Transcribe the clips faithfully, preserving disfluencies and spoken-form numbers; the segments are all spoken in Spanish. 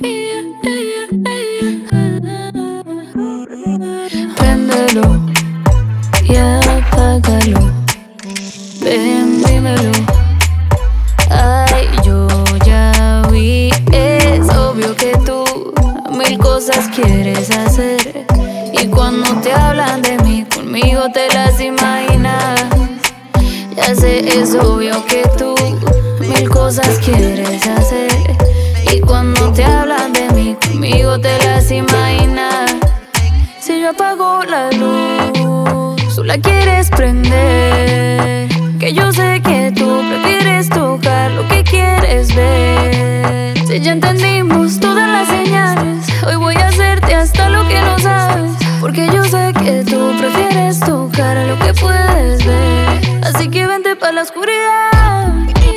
Préndelo y apágalo. Ven, dímelo. Ay, yo ya vi. Es obvio que tú mil cosas quieres hacer. Y cuando te hablan de mí, conmigo te las imaginas. Ya sé, es obvio que tú mil cosas quieres hacer. Y cuando te hablan de mí, conmigo te las imaginas. Si yo apago la luz, tú la quieres prender. Que yo sé que tú prefieres tocar lo que quieres ver. Si ya entendimos todas las señales, hoy voy a hacerte hasta lo que no sabes. Porque yo sé que tú prefieres tocar lo que puedes ver. Así que vente pa' la oscuridad.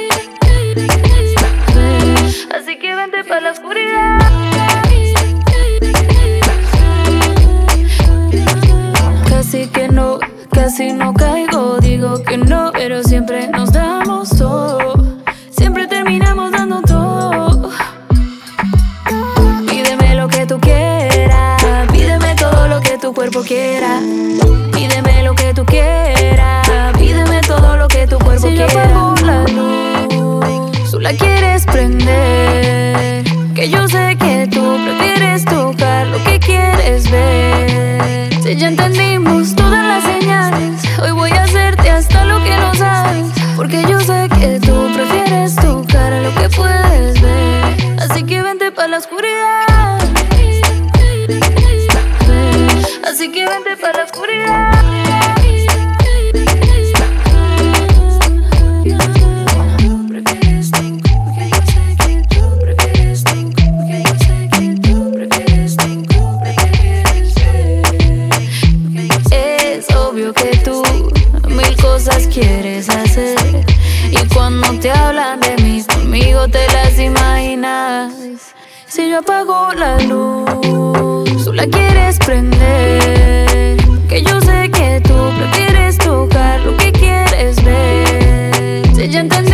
Así que vente pa' la oscuridad. Casi que no, casi no caigo. Digo que no, pero siempre nos damos todo. Siempre terminamos dando todo. Pídeme lo que tú quieras. Pídeme todo lo que tu cuerpo quiera. Pídeme lo que tú quieras. Pídeme todo lo que tu cuerpo quiera. Si yo apago la luz, tú la quieres prender. Que yo sé que tú prefieres tocar lo que quieres ver. Si ya entendimos todas las señales, hoy voy a hacerte hasta lo que no sabes. Porque yo sé que tú prefieres tocar lo que puedes ver. Así que vente pa' la oscuridad. Así que vente pa' la oscuridad. Que tú mil cosas quieres hacer. Y cuando te hablan de mí, conmigo te las imaginas. Si yo apago la luz, tú la quieres prender. Que yo sé que tú prefieres tocar lo que quieres ver. Si ya entendí